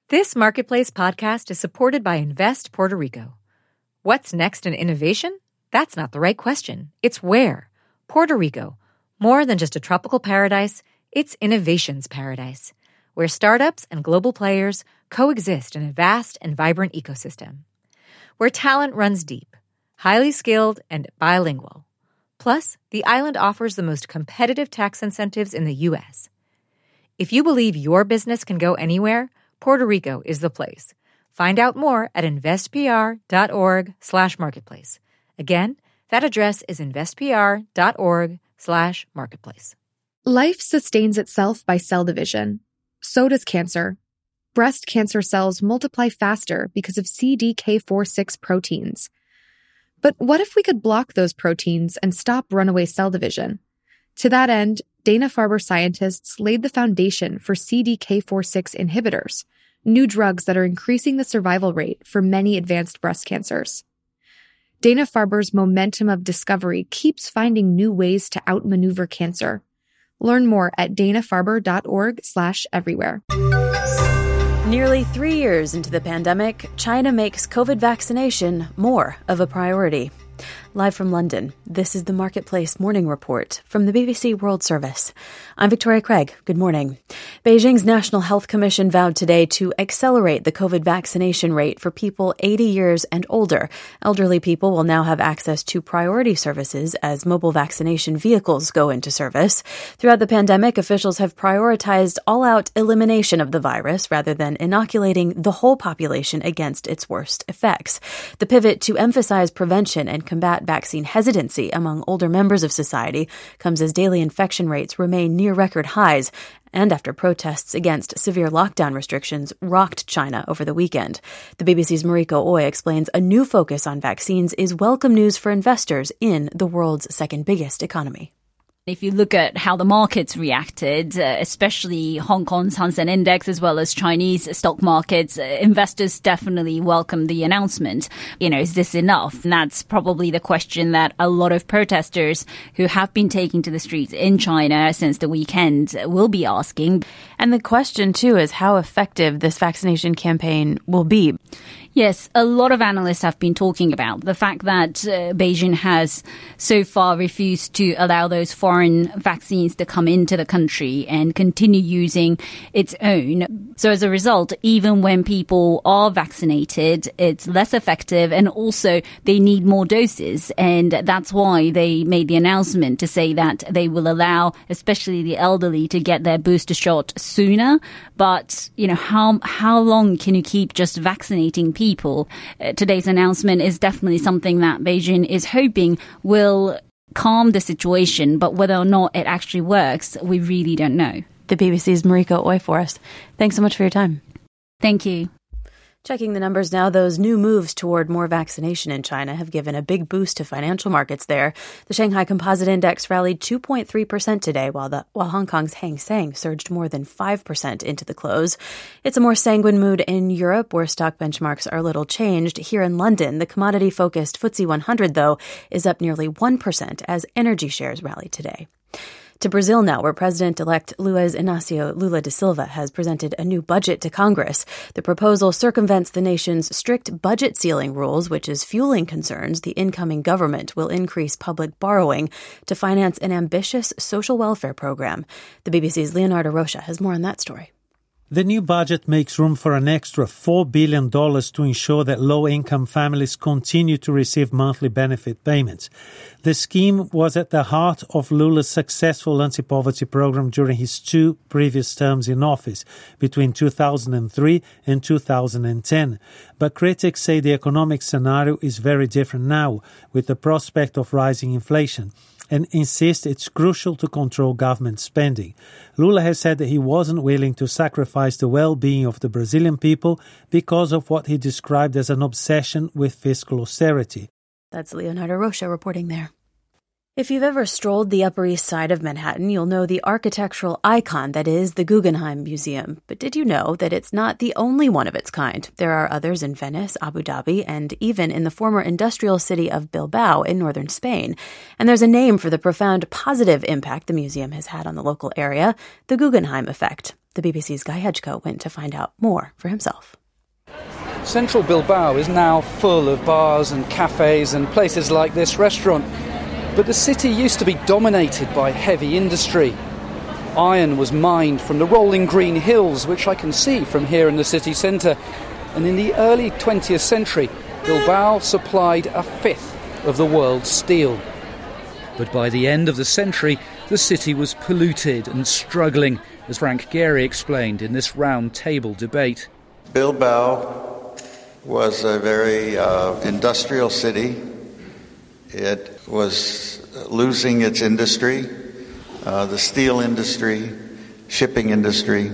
This Marketplace podcast is supported by Invest Puerto Rico. What's next in innovation? That's not the right question. It's where. Puerto Rico. More than just a tropical paradise, it's innovation's paradise, where startups and global players coexist in a vast and vibrant ecosystem. Where talent runs deep, highly skilled, and bilingual. Plus, the island offers the most competitive tax incentives in the U.S. If you believe your business can go anywhere, Puerto Rico is the place. Find out more at investpr.org/marketplace. Again, that address is investpr.org/marketplace. Life sustains itself by cell division. So does cancer. Breast cancer cells multiply faster because of CDK4/6 proteins. But what if we could block those proteins and stop runaway cell division? To that end, Dana-Farber scientists laid the foundation for CDK4/6 inhibitors, new drugs that are increasing the survival rate for many advanced breast cancers. Dana-Farber's momentum of discovery keeps finding new ways to outmaneuver cancer. Learn more at danafarber.org/everywhere. Nearly 3 years into the pandemic, China makes COVID vaccination more of a priority. Live from London, this is the Marketplace Morning Report from the BBC World Service. I'm Victoria Craig. Good morning. Beijing's National Health Commission vowed today to accelerate the COVID vaccination rate for people 80 years and older. Elderly people will now have access to priority services as mobile vaccination vehicles go into service. Throughout the pandemic, officials have prioritized all-out elimination of the virus rather than inoculating the whole population against its worst effects. The pivot to emphasize prevention and combat vaccine hesitancy among older members of society comes as daily infection rates remain near record highs and after protests against severe lockdown restrictions rocked China over the weekend. The BBC's Mariko Oy explains a new focus on vaccines is welcome news for investors in the world's second biggest economy. If you look at how the markets reacted, especially Hong Kong's Hang Seng Index as well as Chinese stock markets, investors definitely welcomed the announcement. Is this enough? And that's probably the question that a lot of protesters who have been taking to the streets in China since the weekend will be asking. And the question, too, is how effective this vaccination campaign will be. Yes, a lot of analysts have been talking about the fact that Beijing has so far refused to allow those foreign vaccines to come into the country and continue using its own. So as a result, even when people are vaccinated, it's less effective and also they need more doses. And that's why they made the announcement to say that they will allow, especially the elderly, to get their booster shot sooner. But, how long can you keep just vaccinating people? Today's announcement is definitely something that Beijing is hoping will calm the situation, but whether or not it actually works, we really don't know. The BBC's Mariko Oy for us. Thanks so much for your time. Thank you. Checking the numbers now, those new moves toward more vaccination in China have given a big boost to financial markets there. The Shanghai Composite Index rallied 2.3% today, while Hong Kong's Hang Seng surged more than 5% into the close. It's a more sanguine mood in Europe, where stock benchmarks are little changed. Here in London, the commodity-focused FTSE 100, though, is up nearly 1% as energy shares rallied today. To Brazil now, where President-elect Luiz Inácio Lula da Silva has presented a new budget to Congress. The proposal circumvents the nation's strict budget ceiling rules, which is fueling concerns the incoming government will increase public borrowing to finance an ambitious social welfare program. The BBC's Leonardo Rocha has more on that story. The new budget makes room for an extra $4 billion to ensure that low-income families continue to receive monthly benefit payments. The scheme was at the heart of Lula's successful anti-poverty program during his two previous terms in office, between 2003 and 2010. But critics say the economic scenario is very different now, with the prospect of rising inflation, and insist it's crucial to control government spending. Lula has said that he wasn't willing to sacrifice the well-being of the Brazilian people because of what he described as an obsession with fiscal austerity. That's Leonardo Rocha reporting there. If you've ever strolled the Upper East Side of Manhattan, you'll know the architectural icon that is the Guggenheim Museum. But did you know that it's not the only one of its kind? There are others in Venice, Abu Dhabi, and even in the former industrial city of Bilbao in northern Spain. And there's a name for the profound positive impact the museum has had on the local area, the Guggenheim effect. The BBC's Guy Hedgecoe went to find out more for himself. Central Bilbao is now full of bars and cafes and places like this restaurant. But the city used to be dominated by heavy industry. Iron was mined from the rolling green hills, which I can see from here in the city centre. And in the early 20th century, Bilbao supplied a fifth of the world's steel. But by the end of the century, the city was polluted and struggling, as Frank Gehry explained in this round-table debate. Bilbao was a very industrial city. It was losing its industry, the steel industry, shipping industry,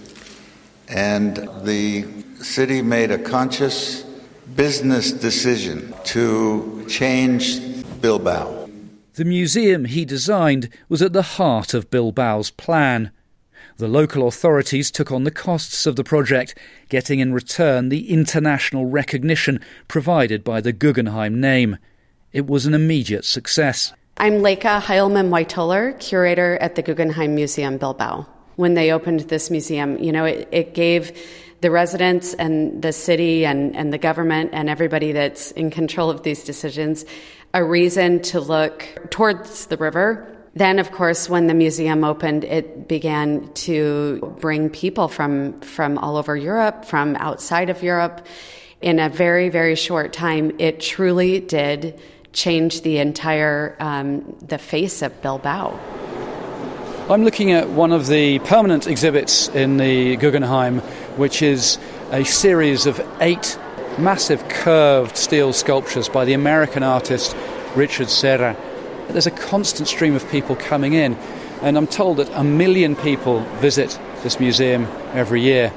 and the city made a conscious business decision to change Bilbao. The museum he designed was at the heart of Bilbao's plan. The local authorities took on the costs of the project, getting in return the international recognition provided by the Guggenheim name. It was an immediate success. I'm Leica Heilman-Whiteholer, curator at the Guggenheim Museum Bilbao. When they opened this museum, it gave the residents and the city and the government and everybody that's in control of these decisions a reason to look towards the river. Then, of course, when the museum opened, it began to bring people from all over Europe, from outside of Europe. In a very, very short time, it truly did change the entire, the face of Bilbao. I'm looking at one of the permanent exhibits in the Guggenheim, which is a series of 8 massive curved steel sculptures by the American artist Richard Serra. There's a constant stream of people coming in, and I'm told that 1 million people visit this museum every year.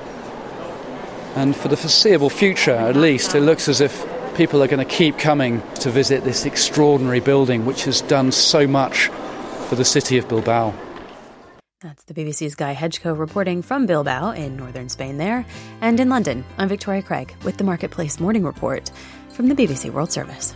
And for the foreseeable future, at least, it looks as if people are going to keep coming to visit this extraordinary building, which has done so much for the city of Bilbao. That's the BBC's Guy Hedgecoe reporting from Bilbao in northern Spain there. And in London, I'm Victoria Craig with the Marketplace Morning Report from the BBC World Service.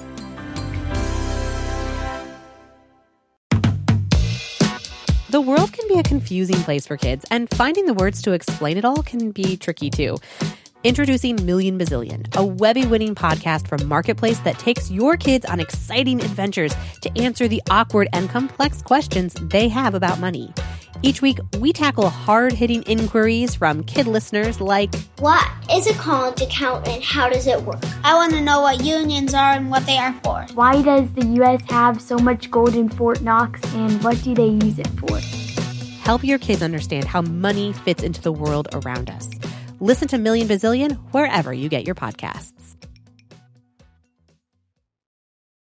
The world can be a confusing place for kids, and finding the words to explain it all can be tricky too. Introducing Million Bazillion, a Webby-winning podcast from Marketplace that takes your kids on exciting adventures to answer the awkward and complex questions they have about money. Each week, we tackle hard-hitting inquiries from kid listeners like, what is a college account and how does it work? I want to know what unions are and what they are for. Why does the U.S. have so much gold in Fort Knox and what do they use it for? Help your kids understand how money fits into the world around us. Listen to Million Bazillion wherever you get your podcasts.